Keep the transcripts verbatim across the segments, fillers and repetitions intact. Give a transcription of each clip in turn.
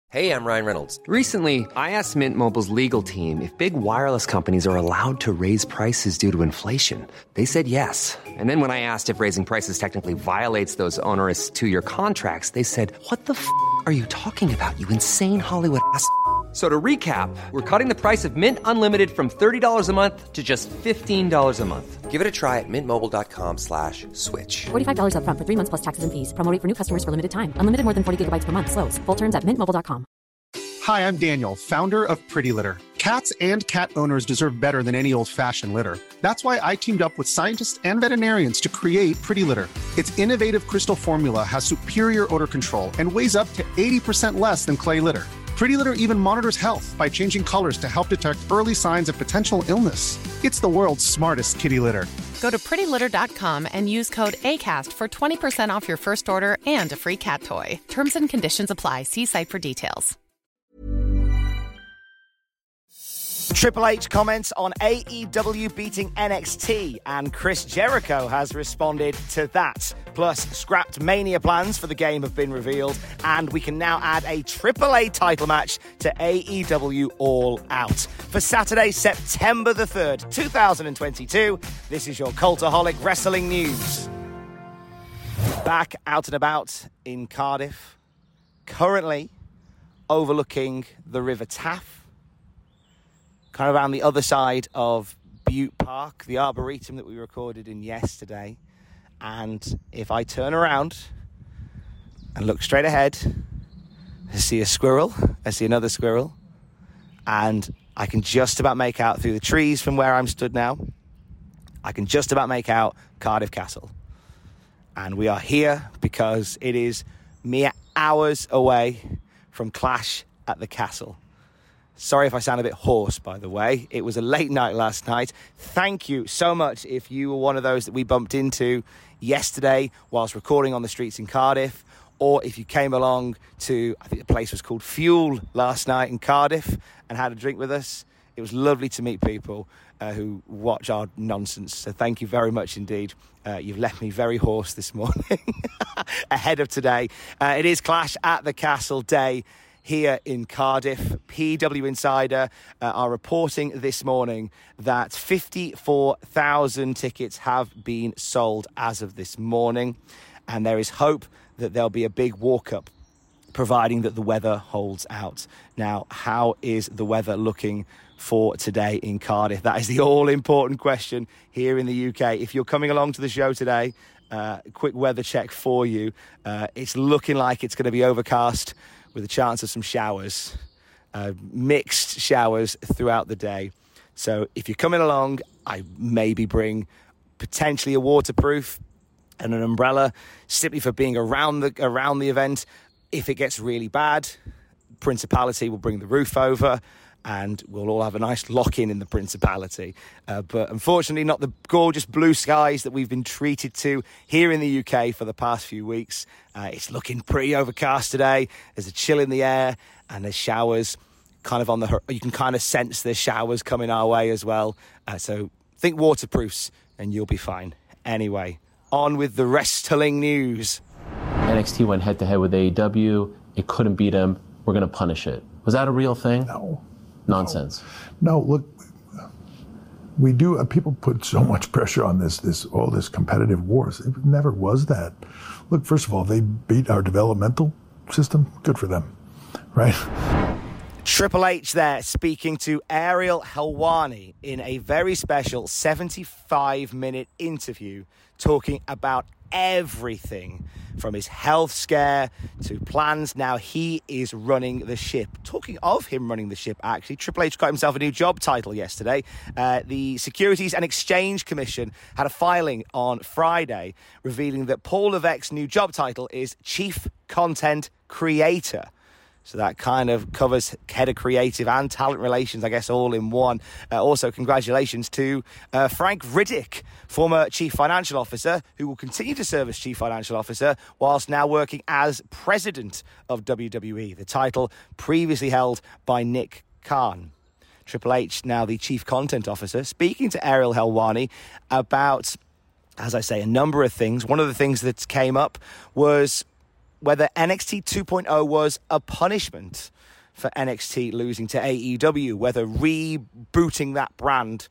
Hey, I'm Ryan Reynolds. Recently, I asked Mint Mobile's legal team if big wireless companies are allowed to raise prices due to inflation. They said yes. And then when I asked if raising prices technically violates those onerous two-year contracts, they said, what the f*** are you talking about, you insane Hollywood ass f- So to recap, we're cutting the price of Mint Unlimited from thirty dollars a month to just fifteen dollars a month. Give it a try at mintmobile.com slash switch. forty-five dollars up front for three months plus taxes and fees. Promo rate for new customers for limited time. Unlimited more than forty gigabytes per month. Slows full terms at mint mobile dot com. Hi, I'm Daniel, founder of Pretty Litter. Cats and cat owners deserve better than any old-fashioned litter. That's why I teamed up with scientists and veterinarians to create Pretty Litter. Its innovative crystal formula has superior odor control and weighs up to eighty percent less than clay litter. Pretty Litter even monitors health by changing colors to help detect early signs of potential illness. It's the world's smartest kitty litter. Go to pretty litter dot com and use code ACAST for twenty percent off your first order and a free cat toy. Terms and conditions apply. See site for details. Triple H comments on A E W beating N X T, and Chris Jericho has responded to that. Plus, scrapped Mania plans for the game have been revealed, and we can now add a Triple A title match to A E W All Out. For Saturday, September the third, twenty twenty-two, this is your Cultaholic Wrestling News. Back out and about in Cardiff, currently overlooking the River Taff, kind of around the other side of Butte Park, the Arboretum that we recorded in yesterday. And if I turn around and look straight ahead, I see a squirrel, I see another squirrel, and I can just about make out through the trees from where I'm stood now, I can just about make out Cardiff Castle. And we are here because it is mere hours away from Clash at the Castle. Sorry if I sound a bit hoarse, by the way. It was a late night last night. Thank you so much if you were one of those that we bumped into yesterday whilst recording on the streets in Cardiff, or if you came along to, I think the place was called Fuel last night in Cardiff and had a drink with us. It was lovely to meet people uh, who watch our nonsense. So thank you very much indeed. Uh, you've left me very hoarse this morning ahead of today. Uh, it is Clash at the Castle Day here in Cardiff. P W Insider uh, are reporting this morning that fifty-four thousand tickets have been sold as of this morning, and there is hope that there'll be a big walk-up, providing that the weather holds out. Now, how is the weather looking for today in Cardiff? That is the all-important question here in the U K. If you're coming along to the show today, uh, quick weather check for you. Uh, it's looking like it's going to be overcast with a chance of some showers, uh, mixed showers throughout the day. So if you're coming along, I maybe bring potentially a waterproof and an umbrella, simply for being around the around the event. If it gets really bad, Principality will bring the roof over, and we'll all have a nice lock-in in the Principality. Uh, but unfortunately, not the gorgeous blue skies that we've been treated to here in the U K for the past few weeks. Uh, it's looking pretty overcast today. There's a chill in the air, and there's showers kind of on the... You can kind of sense there's showers coming our way as well. Uh, so think waterproofs, and you'll be fine. Anyway, on with the wrestling news. N X T went head-to-head with A E W. It couldn't beat them. We're going to punish it. Was that a real thing? No. Nonsense. No, no look, we do, uh, people put so much pressure on this, this, all this competitive wars. It never was that. Look, first of all, they beat our developmental system. Good for them, right? Triple H there speaking to Ariel Helwani in a very special seventy-five minute interview, talking about everything from his health scare to plans. Now he is running the ship. Talking of him running the ship, actually, Triple H got himself a new job title yesterday. Uh, the Securities and Exchange Commission had a filing on Friday revealing that Paul Levesque's new job title is Chief Content Creator. So that kind of covers head of creative and talent relations, I guess, all in one. Uh, also, congratulations to uh, Frank Riddick, former Chief Financial Officer, who will continue to serve as Chief Financial Officer whilst now working as President of W W E, the title previously held by Nick Khan. Triple H, now the Chief Content Officer, speaking to Ariel Helwani about, as I say, a number of things. One of the things that came up was whether N X T two point oh was a punishment for N X T losing to A E W, whether rebooting that brand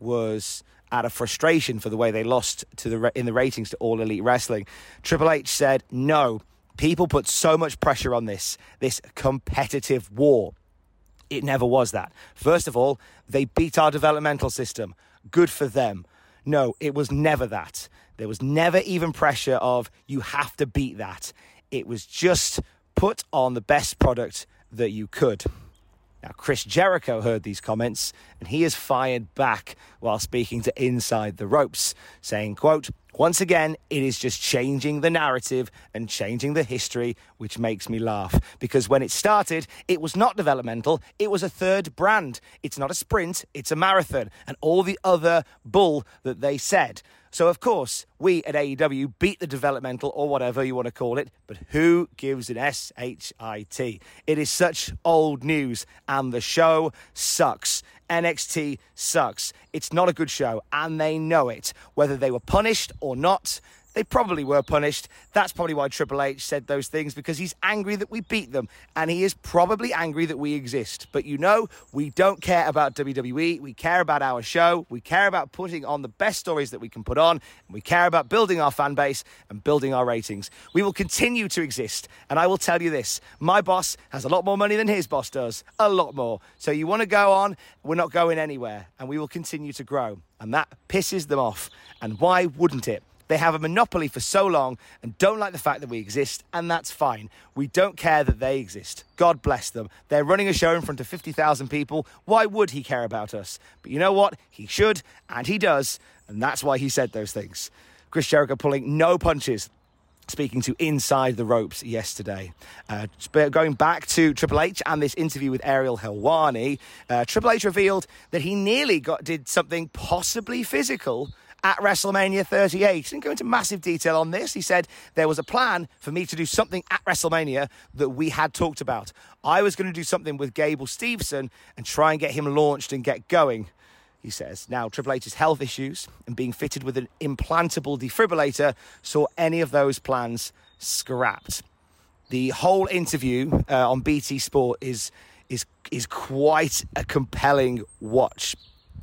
was out of frustration for the way they lost to the in the ratings to All Elite Wrestling. Triple H said, no, people put so much pressure on this, this competitive war. It never was that. First of all, they beat our developmental system. Good for them. No, it was never that. There was never even pressure of, you have to beat that. It was just put on the best product that you could. Now, Chris Jericho heard these comments, and he is fired back while speaking to Inside the Ropes, saying, quote, once again, it is just changing the narrative and changing the history, which makes me laugh. Because when it started, it was not developmental. It was a third brand. It's not a sprint. It's a marathon. And all the other bull that they said. So, of course, we at A E W beat the developmental, or whatever you want to call it, but who gives an S H I T? It is such old news, and the show sucks. N X T sucks. It's not a good show, and they know it. Whether they were punished or not, they probably were punished. That's probably why Triple H said those things, because he's angry that we beat them, and he is probably angry that we exist. But you know, we don't care about W W E. We care about our show. We care about putting on the best stories that we can put on, and we care about building our fan base and building our ratings. We will continue to exist, and I will tell you this. My boss has a lot more money than his boss does. A lot more. So you want to go on? We're not going anywhere, and we will continue to grow. And that pisses them off. And why wouldn't it? They have a monopoly for so long and don't like the fact that we exist, and that's fine. We don't care that they exist. God bless them. They're running a show in front of fifty thousand people. Why would he care about us? But you know what? He should, and he does, and that's why he said those things. Chris Jericho pulling no punches, speaking to Inside the Ropes yesterday. Uh, going back to Triple H and this interview with Ariel Helwani, uh, Triple H revealed that he nearly got did something possibly physical at WrestleMania thirty-eight. He didn't go into massive detail on this. He said there was a plan for me to do something at WrestleMania that we had talked about. I was going to do something with Gable Steveson and try and get him launched and get going, he says. Now, Triple H's health issues and being fitted with an implantable defibrillator saw any of those plans scrapped. The whole interview uh, on B T Sport is, is, is quite a compelling watch.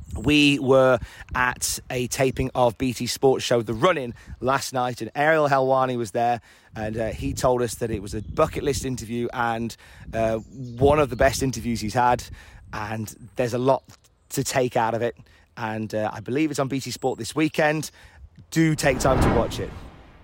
We were at a taping of B T Sports show The Run-In last night, and Ariel Helwani was there, and uh, he told us that it was a bucket list interview and uh, one of the best interviews he's had, and there's a lot to take out of it, and uh, I believe it's on B T Sport this weekend. Do take time to watch it.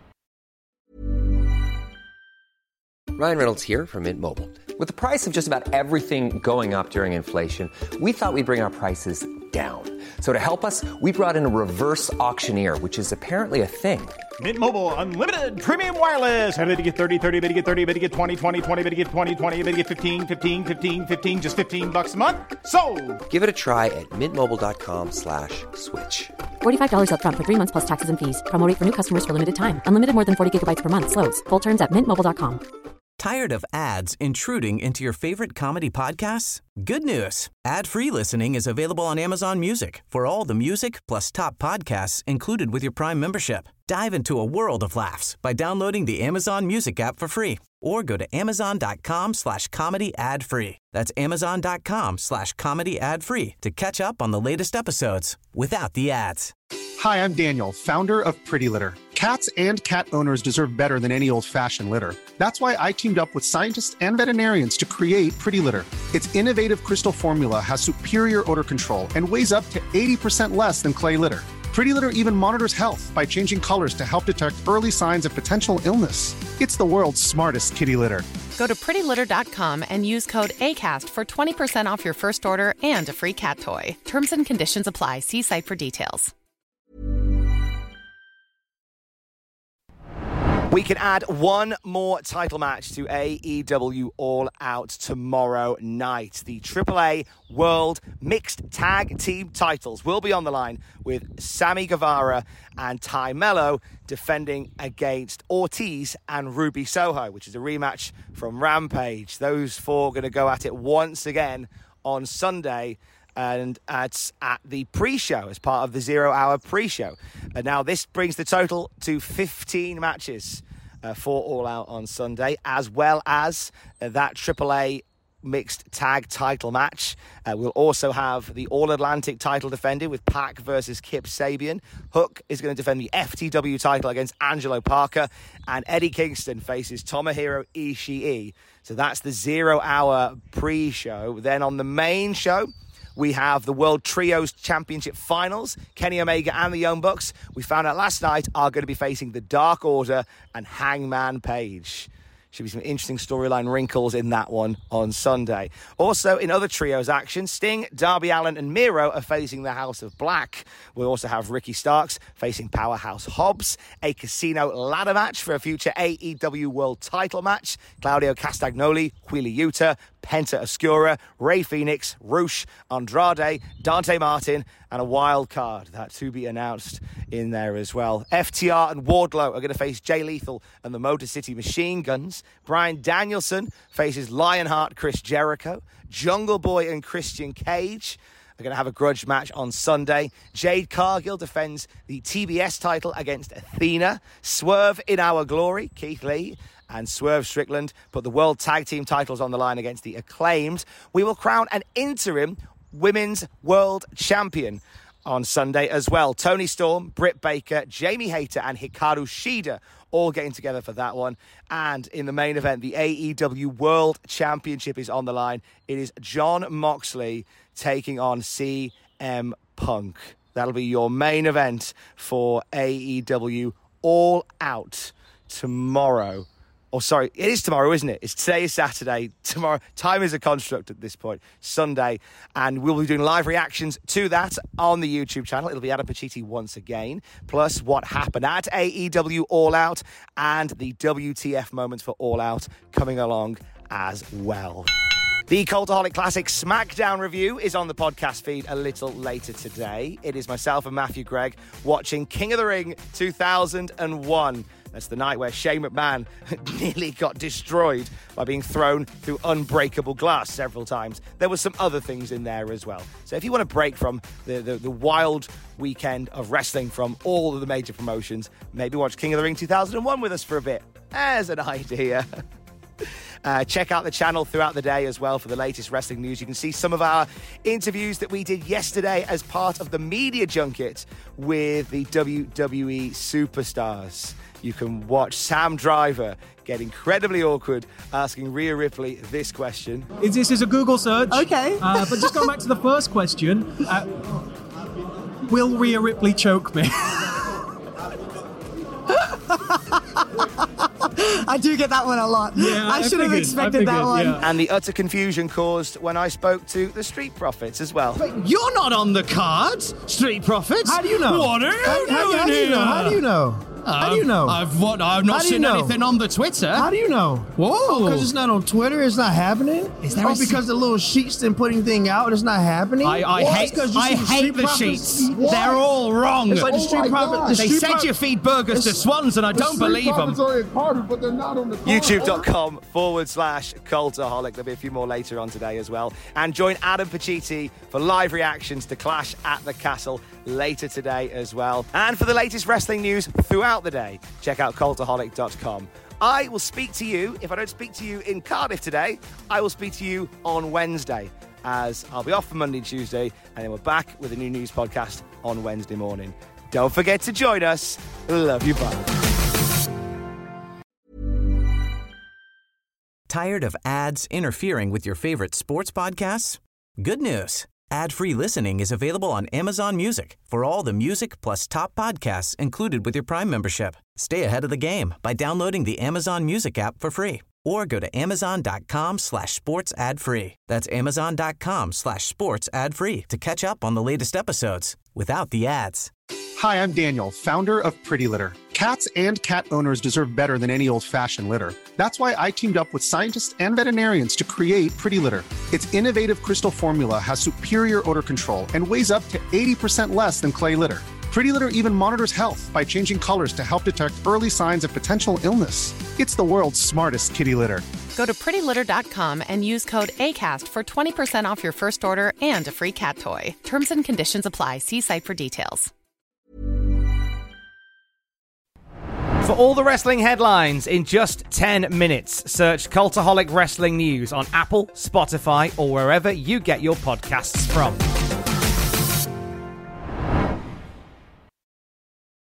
Ryan Reynolds here from Mint Mobile. With the price of just about everything going up during inflation, we thought we'd bring our prices down. So to help us, we brought in a reverse auctioneer, which is apparently a thing. Mint Mobile Unlimited Premium Wireless. How to get thirty, thirty, how to get thirty, how to get twenty, twenty, twenty, how to get twenty, twenty, how to get fifteen, fifteen, fifteen, fifteen, just fifteen bucks a month? Sold! Give it a try at mintmobile.com slash switch. forty-five dollars up front for three months plus taxes and fees. Promo rate for new customers for limited time. Unlimited more than forty gigabytes per month. Slows full terms at mint mobile dot com. Tired of ads intruding into your favorite comedy podcasts? Good news. Ad-free listening is available on Amazon Music for all the music plus top podcasts included with your Prime membership. Dive into a world of laughs by downloading the Amazon Music app for free or go to amazon.com slash comedy ad free. That's amazon.com slash comedy ad free to catch up on the latest episodes without the ads. Hi, I'm Daniel, founder of Pretty Litter. Cats and cat owners deserve better than any old-fashioned litter. That's why I teamed up with scientists and veterinarians to create Pretty Litter. Its innovative crystal formula has superior odor control and weighs up to eighty percent less than clay litter. Pretty Litter even monitors health by changing colors to help detect early signs of potential illness. It's the world's smartest kitty litter. Go to pretty litter dot com and use code ACAST for twenty percent off your first order and a free cat toy. Terms and conditions apply. See site for details. We can add one more title match to A E W All Out tomorrow night. The triple A World Mixed Tag Team titles will be on the line with Sammy Guevara and Ty Mello defending against Ortiz and Ruby Soho, which is a rematch from Rampage. Those four are going to go at it once again on Sunday. And it's at the pre-show as part of the zero-hour pre-show. And now this brings the total to fifteen matches uh, for All Out on Sunday, as well as uh, that Triple A mixed tag title match. Uh, we'll also have the All-Atlantic title defended with Pac versus Kip Sabian. Hook is going to defend the F T W title against Angelo Parker. And Eddie Kingston faces Tomohiro Ishii. So that's the zero-hour pre-show. Then on the main show, we have the World Trios Championship Finals. Kenny Omega and the Young Bucks, we found out last night, are going to be facing the Dark Order and Hangman Page. Should be some interesting storyline wrinkles in that one on Sunday. Also, in other trios action, Sting, Darby Allin and Miro are facing the House of Black. We'll also have Ricky Starks facing Powerhouse Hobbs, a casino ladder match for a future A E W World title match. Claudio Castagnoli, Wheeler Yuta, Penta Oscura, Rey Fenix, Rush, Andrade, Dante Martin, and a wild card that to be announced in there as well. F T R and Wardlow are going to face Jay Lethal and the Motor City Machine Guns. Bryan Danielson faces Lionheart Chris Jericho. Jungle Boy and Christian Cage are going to have a grudge match on Sunday. Jade Cargill defends the T B S title against Athena. Swerve in Our Glory, Keith Lee and Swerve Strickland put the World Tag Team titles on the line against the Acclaimed. We will crown an interim Women's World Champion on Sunday as well. Toni Storm, Britt Baker, Jamie Hayter and Hikaru Shida all getting together for that one. And in the main event, the A E W World Championship is on the line. It is Jon Moxley taking on C M Punk. That'll be your main event for A E W All Out tomorrow. Oh, sorry, it is tomorrow, isn't it? It's today is Saturday. Tomorrow, time is a construct at this point. Sunday, and we'll be doing live reactions to that on the YouTube channel. It'll be Adam Pacitti once again, plus what happened at A E W All Out and the W T F moments for All Out coming along as well. The Cultaholic Classic SmackDown review is on the podcast feed a little later today. It is myself and Matthew Gregg watching King of the Ring two thousand one. That's the night where Shane McMahon nearly got destroyed by being thrown through unbreakable glass several times. There were some other things in there as well. So if you want to break from the, the, the wild weekend of wrestling from all of the major promotions, maybe watch King of the Ring two thousand one with us for a bit. There's an idea. Uh, check out the channel throughout the day as well for the latest wrestling news. You can see some of our interviews that we did yesterday as part of the media junket with the W W E superstars. You can watch Sam Driver get incredibly awkward asking Rhea Ripley this question. Is this is a Google search? Okay. Uh, but just going back to the first question, uh, will Rhea Ripley choke me? I do get that one a lot. Yeah, I, I should have figured, expected I figured, that one. yeah. And the utter confusion caused when I spoke to the Street Profits as well. But you're not on the cards, Street Profits. How do you know? What are you how, doing how, how do you know? here? How do you know? How do you know? I've what? I've not seen know? anything on the Twitter. How do you know? Whoa! Because it's not on Twitter. It's not happening. Is there oh, a because se- the little sheets didn't put anything out. It's not happening. I, I What? hate. Because you I see hate the Street sheets. Profits- They're all wrong. It's like the Oh Street my Profit. God. the They Street said Pro- you feed burgers to It's- swans, and I don't believe them. Harvard, but they're not on the card. YouTube.com forward slash Cultaholic. There'll be a few more later on today as well. And join Adam Pacitti for live reactions to Clash at the Castle later today as well. And for the latest wrestling news throughout the day, check out cultaholic dot com. I will speak to you, if I don't speak to you in Cardiff today, I will speak to you on Wednesday, as I'll be off for Monday and Tuesday, and then we're back with a new news podcast on Wednesday morning. Don't forget to join us. Love you, bye. Tired of ads interfering with your favorite sports podcasts? Good news. Ad-free listening is available on Amazon Music for all the music plus top podcasts included with your Prime membership. Stay ahead of the game by downloading the Amazon Music app for free or go to amazon.com slash sports ad free. That's amazon.com slash sports ad free to catch up on the latest episodes without the ads. Hi, I'm Daniel, founder of Pretty Litter. Cats and cat owners deserve better than any old-fashioned litter. That's why I teamed up with scientists and veterinarians to create Pretty Litter. Its innovative crystal formula has superior odor control and weighs up to eighty percent less than clay litter. Pretty Litter even monitors health by changing colors to help detect early signs of potential illness. It's the world's smartest kitty litter. Go to pretty litter dot com and use code ACAST for twenty percent off your first order and a free cat toy. Terms and conditions apply. See site for details. For all the wrestling headlines in just ten minutes, search Cultaholic Wrestling News on Apple, Spotify, or wherever you get your podcasts from.